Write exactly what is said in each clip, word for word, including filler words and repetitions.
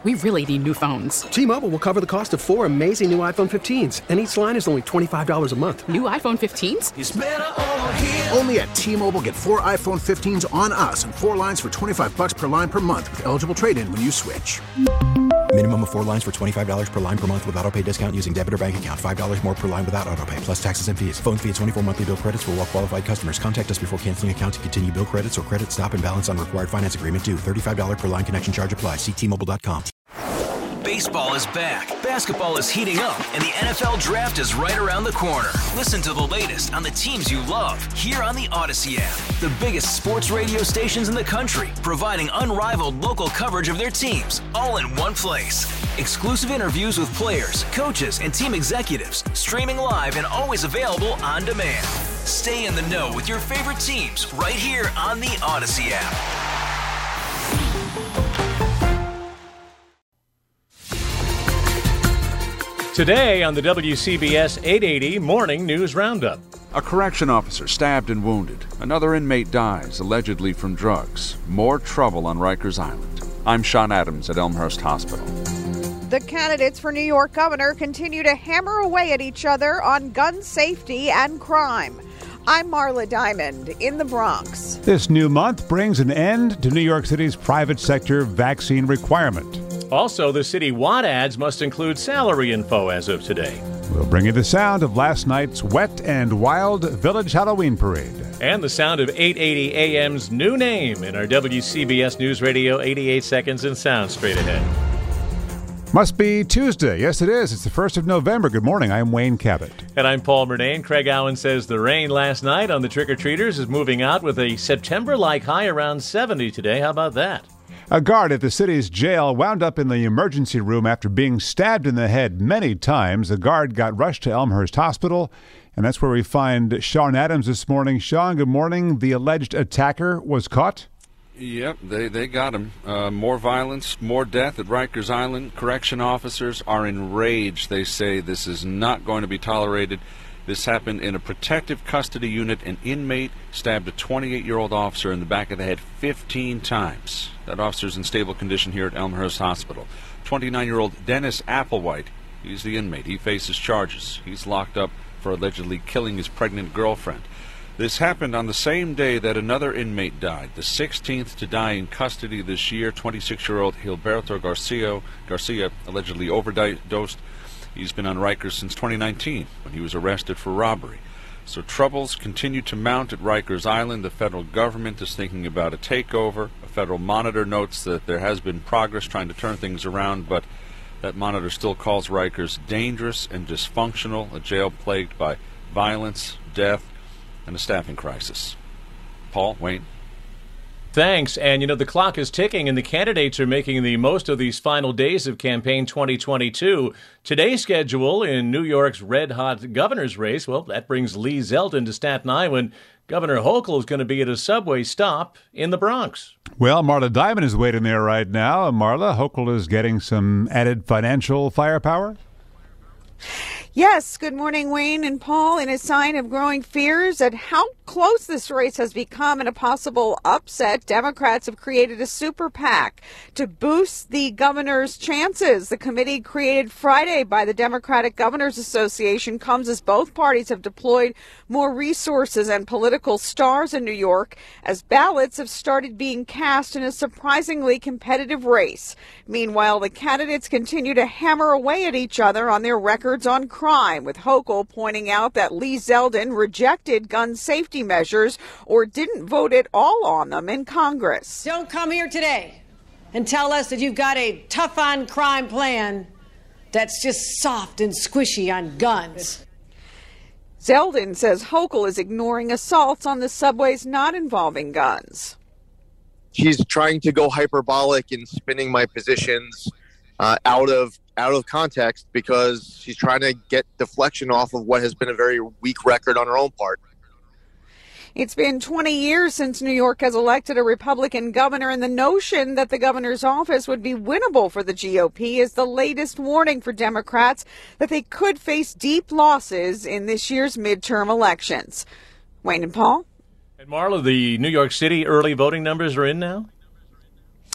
We really need new phones. T-Mobile will cover the cost of four amazing new iPhone fifteens, and each line is only twenty-five dollars a month. New iPhone fifteens? It's better over here. Only at T-Mobile, get four iPhone fifteens on us and four lines for twenty-five dollars per line per month with eligible trade-in when you switch. Minimum of four lines for twenty-five dollars per line per month with autopay discount using debit or bank account. five dollars more per line without autopay, plus taxes and fees. Phone fee at twenty-four monthly bill credits for well-qualified customers. Contact us before canceling account to continue bill credits or credit stop and balance on required finance agreement due. thirty-five dollars per line connection charge applies. See T Mobile dot com. Baseball is back, basketball is heating up, and the N F L Draft is right around the corner. Listen to the latest on the teams you love here on the Odyssey app. The biggest sports radio stations in the country, providing unrivaled local coverage of their teams, all in one place. Exclusive interviews with players, coaches, and team executives, streaming live and always available on demand. Stay in the know with your favorite teams right here on the Odyssey app. Today on the W C B S eight eighty Morning News Roundup. A correction officer stabbed and wounded. Another inmate dies, allegedly from drugs. More trouble on Rikers Island. I'm Sean Adams at Elmhurst Hospital. The candidates for New York governor continue to hammer away at each other on gun safety and crime. I'm Marla Diamond in the Bronx. This new month brings an end to New York City's private sector vaccine requirement. Also, the city Watt ads must include salary info as of today. We'll bring you the sound of last night's wet and wild Village Halloween Parade. And the sound of eight eighty A M's new name in our W C B S News Radio eighty-eight seconds and sound straight ahead. Must be Tuesday. Yes, it is. It's the first of November. Good morning. I'm Wayne Cabot. And I'm Paul Murnane. Craig Owen says the rain last night on the trick-or-treaters is moving out with a September-like high around seventy today. How about that? A guard at the city's jail wound up in the emergency room after being stabbed in the head many times. The guard got rushed to Elmhurst Hospital, and that's where we find Sean Adams this morning. Sean, good morning. The alleged attacker was caught? Yep, they, they got him. Uh, more violence, more death at Rikers Island. Correction officers are enraged. They say this is not going to be tolerated. This happened in a protective custody unit. An inmate stabbed a twenty-eight-year-old officer in the back of the head fifteen times. That officer's in stable condition here at Elmhurst Hospital. twenty-nine-year-old Dennis Applewhite, he's the inmate. He faces charges. He's locked up for allegedly killing his pregnant girlfriend. This happened on the same day that another inmate died, the sixteenth to die in custody this year. twenty-six-year-old Gilberto Garcia, Garcia allegedly overdosed. He's been on Rikers since twenty nineteen, when he was arrested for robbery. So troubles continue to mount at Rikers Island. The federal government is thinking about a takeover. A federal monitor notes that there has been progress trying to turn things around, but that monitor still calls Rikers dangerous and dysfunctional, a jail plagued by violence, death, and a staffing crisis. Paul, Wayne. Thanks. And, you know, the clock is ticking, and the candidates are making the most of these final days of campaign twenty twenty-two. Today's schedule in New York's red-hot governor's race, well, that brings Lee Zeldin to Staten Island. Governor Hochul is going to be at a subway stop in the Bronx. Well, Marla Diamond is waiting there right now. Marla, Hochul is getting some added financial firepower? Yes, good morning, Wayne and Paul. In a sign of growing fears at how close this race has become and a possible upset, Democrats have created a super PAC to boost the governor's chances. The committee created Friday by the Democratic Governors Association comes as both parties have deployed more resources and political stars in New York as ballots have started being cast in a surprisingly competitive race. Meanwhile, the candidates continue to hammer away at each other on their records on crime, with Hochul pointing out that Lee Zeldin rejected gun safety measures or didn't vote at all on them in Congress. Don't come here today and tell us that you've got a tough-on-crime plan that's just soft and squishy on guns. Zeldin says Hochul is ignoring assaults on the subways not involving guns. He's trying to go hyperbolic in spinning my positions uh, out of out of context because she's trying to get deflection off of what has been a very weak record on her own part. It's been twenty years since New York has elected a Republican governor, and the notion that the governor's office would be winnable for the G O P is the latest warning for Democrats that they could face deep losses in this year's midterm elections. Wayne and Paul? And Marla, the New York City early voting numbers are in now?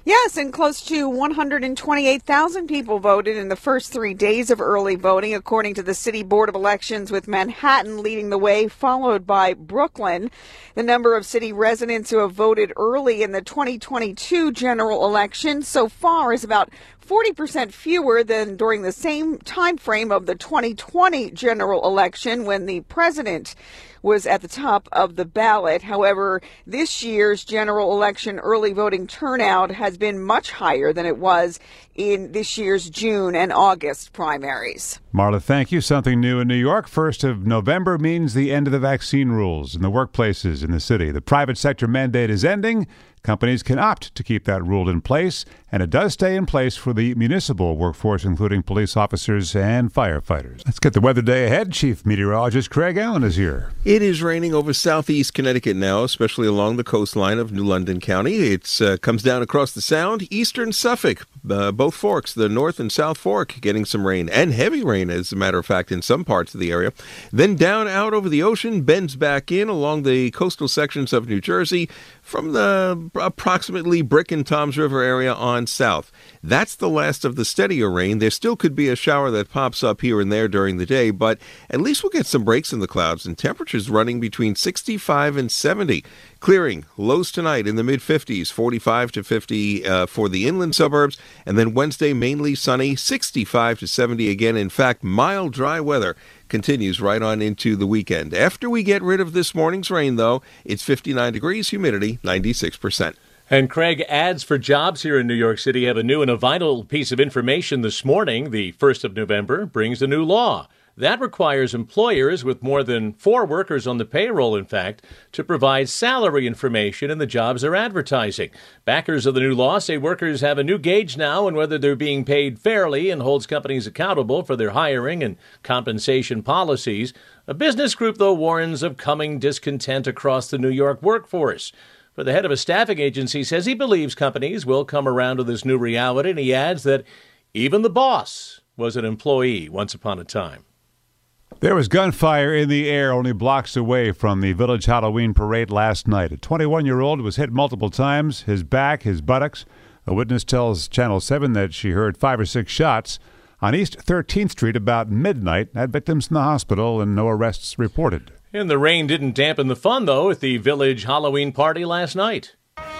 Yes, and close to one hundred twenty-eight thousand people voted in the first three days of early voting, according to the City Board of Elections, with Manhattan leading the way, followed by Brooklyn. The number of city residents who have voted early in the twenty twenty-two general election so far is about forty percent fewer than during the same time frame of the twenty twenty general election, when the president was at the top of the ballot. However, this year's general election early voting turnout has been much higher than it was in this year's June and August primaries. Marla, thank you. Something new in New York. First of November means the end of the vaccine rules in the workplaces in the city. The private sector mandate is ending. Companies can opt to keep that rule in place, and it does stay in place for the municipal workforce, including police officers and firefighters. Let's get the weather day ahead. Chief Meteorologist Craig Allen is here. It is raining over southeast Connecticut now, especially along the coastline of New London County. It uh, comes down across the Sound, eastern Suffolk, uh, both forks, the North and South Fork, getting some rain, and heavy rain, as a matter of fact, in some parts of the area. Then down out over the ocean, bends back in along the coastal sections of New Jersey, from the approximately Brick and Toms River area on south. That's the last of the steadier rain. There still could be a shower that pops up here and there during the day, but at least we'll get some breaks in the clouds and temperatures running between sixty-five and seventy. Clearing, lows tonight in the mid-fifties, forty-five to fifty uh, for the inland suburbs, and then Wednesday mainly sunny, sixty-five to seventy again. In fact, mild, dry weather continues right on into the weekend. After we get rid of this morning's rain, though, it's fifty-nine degrees, humidity ninety-six percent. And Craig, ads for jobs here in New York City have a new and a vital piece of information this morning. The first of November brings a new law. That requires employers with more than four workers on the payroll, in fact, to provide salary information in the jobs they're advertising. Backers of the new law say workers have a new gauge now on whether they're being paid fairly, and holds companies accountable for their hiring and compensation policies. A business group, though, warns of coming discontent across the New York workforce. But the head of a staffing agency says he believes companies will come around to this new reality, and he adds that even the boss was an employee once upon a time. There was gunfire in the air only blocks away from the Village Halloween parade last night. A twenty-one-year-old was hit multiple times, his back, his buttocks. A witness tells Channel seven that she heard five or six shots on East thirteenth Street about midnight. Had victims in the hospital and no arrests reported. And the rain didn't dampen the fun, though, at the Village Halloween party last night.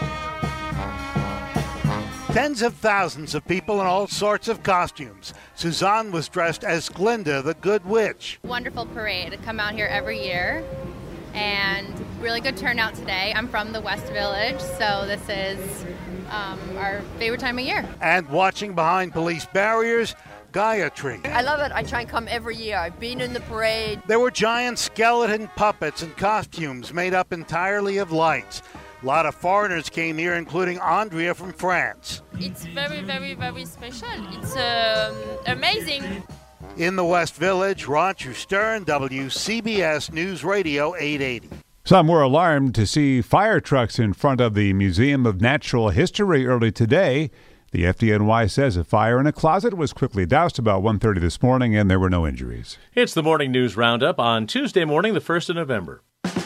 Tens of thousands of people in all sorts of costumes. Suzanne was dressed as Glinda, the Good Witch. Wonderful parade. I come out here every year, and really good turnout today. I'm from the West Village, so this is um, our favorite time of year. And watching behind police barriers, Gayatri. I love it. I try and come every year. I've been in the parade. There were giant skeleton puppets and costumes made up entirely of lights. A lot of foreigners came here, including Andrea from France. It's very, very, very special. It's um, amazing. In the West Village, Roger Stern, W C B S News Radio eight eighty. Some were alarmed to see fire trucks in front of the Museum of Natural History early today. The F D N Y says a fire in a closet was quickly doused about one thirty this morning, and there were no injuries. It's the Morning News Roundup on Tuesday morning, the first of November.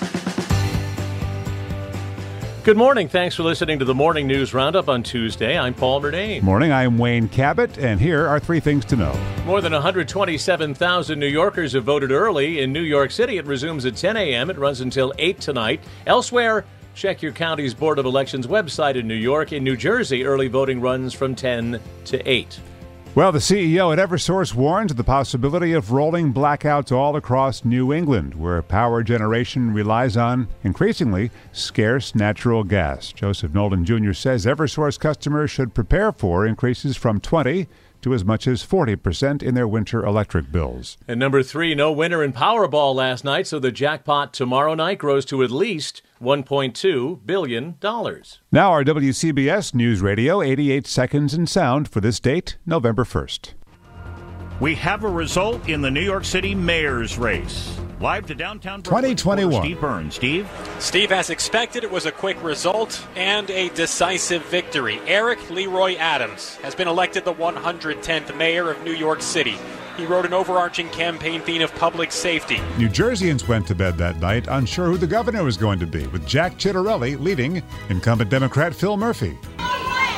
Good morning. Thanks for listening to the Morning News Roundup on Tuesday. I'm Paul Murnane. Morning. I'm Wayne Cabot, and here are three things to know. More than one hundred twenty-seven thousand New Yorkers have voted early. In New York City, it resumes at ten a.m. It runs until eight tonight. Elsewhere, check your county's Board of Elections website in New York. In New Jersey, early voting runs from ten to eight. Well, the C E O at Eversource warns of the possibility of rolling blackouts all across New England, where power generation relies on, increasingly, scarce natural gas. Joseph Nolan Junior says Eversource customers should prepare for increases from twenty to as much as forty percent in their winter electric bills. And number three, no winner in Powerball last night, so the jackpot tomorrow night grows to at least one point two billion dollars. Now our W C B S News Radio, eighty-eight seconds in sound for this date, November first. We have a result in the New York City mayor's race. Live to downtown twenty twenty-one. Steve Burns. Steve? Steve, as expected, it was a quick result and a decisive victory. Eric Leroy Adams has been elected the one hundred tenth mayor of New York City. He wrote an overarching campaign theme of public safety. New Jerseyans went to bed that night unsure who the governor was going to be, with Jack Ciattarelli leading incumbent Democrat Phil Murphy.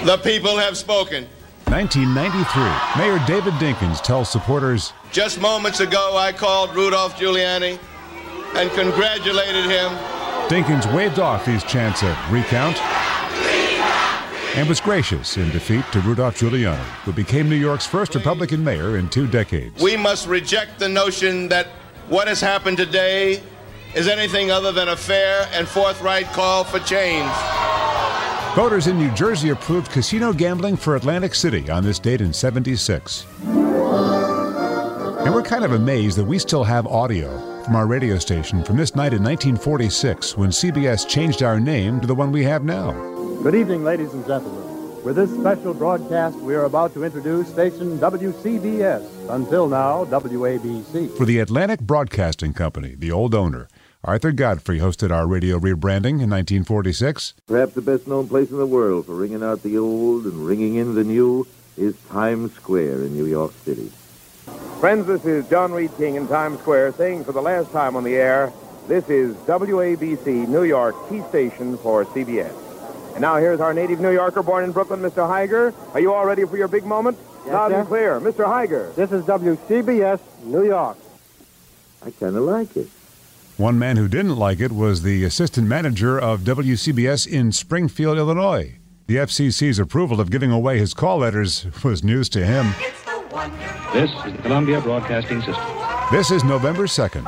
The people have spoken. nineteen ninety-three, Mayor David Dinkins tells supporters, Just moments ago, I called Rudolph Giuliani and congratulated him. Dinkins waved off these chants of recount and was gracious in defeat to Rudolph Giuliani, who became New York's first Republican mayor in two decades. We must reject the notion that what has happened today is anything other than a fair and forthright call for change. Voters in New Jersey approved casino gambling for Atlantic City on this date in seventy-six. And we're kind of amazed that we still have audio from our radio station from this night in nineteen forty-six, when C B S changed our name to the one we have now. Good evening, ladies and gentlemen. With this special broadcast, we are about to introduce station W C B S, until now W A B C. For the Atlantic Broadcasting Company, the old owner, Arthur Godfrey hosted our radio rebranding in nineteen forty-six. Perhaps the best-known place in the world for ringing out the old and ringing in the new is Times Square in New York City. Friends, this is John Reed King in Times Square saying for the last time on the air, this is W A B C New York, key station for C B S. And now here's our native New Yorker born in Brooklyn, Mister Heiger. Are you all ready for your big moment? Yes, Loud sir. and clear. Mister Heiger. This is W C B S, New York. I kind of like it. One man who didn't like it was the assistant manager of W C B S in Springfield, Illinois. The F C C's approval of giving away his call letters was news to him. This is the Columbia Broadcasting System. This is November second.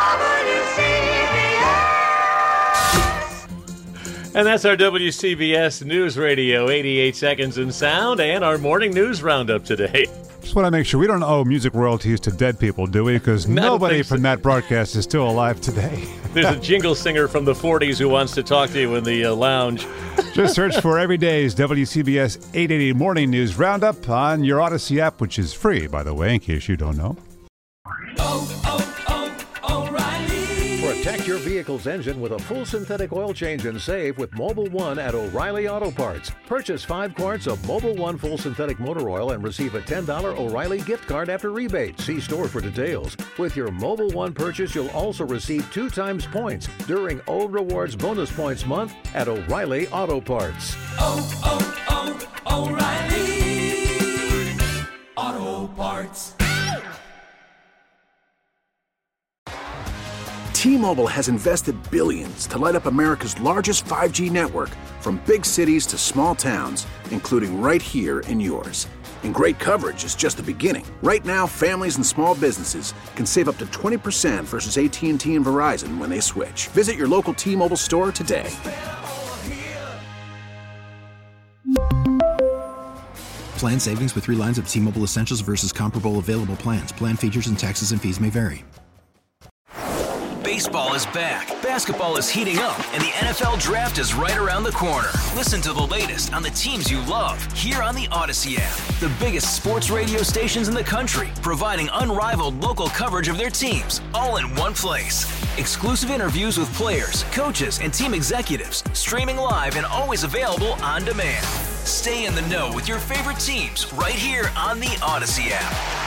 And that's our W C B S News Radio, eighty-eight seconds in sound, and our morning news roundup today. Just want to make sure we don't owe music royalties to dead people, do we? Because nobody from that broadcast is still alive today. There's a jingle singer from the forties who wants to talk to you in the uh, lounge. Just search for every day's W C B S eight eighty Morning News Roundup on your Odyssey app, which is free, by the way, in case you don't know. Protect your vehicle's engine with a full synthetic oil change and save with Mobil one at O'Reilly Auto Parts. Purchase five quarts of Mobil one full synthetic motor oil and receive a ten dollars O'Reilly gift card after rebate. See store for details. With your Mobil one purchase, you'll also receive two times points during O Rewards Bonus Points Month at O'Reilly Auto Parts. Oh, oh, oh, O'Reilly Auto Parts. T-Mobile has invested billions to light up America's largest five G network, from big cities to small towns, including right here in yours. And great coverage is just the beginning. Right now, families and small businesses can save up to twenty percent versus A T and T and Verizon when they switch. Visit your local T-Mobile store today. Plan savings with three lines of T-Mobile Essentials versus comparable available plans. Plan features and taxes and fees may vary. Baseball is back, basketball is heating up, and the N F L Draft is right around the corner. Listen to the latest on the teams you love here on the Odyssey app. The biggest sports radio stations in the country, providing unrivaled local coverage of their teams, all in one place. Exclusive interviews with players, coaches, and team executives, streaming live and always available on demand. Stay in the know with your favorite teams right here on the Odyssey app.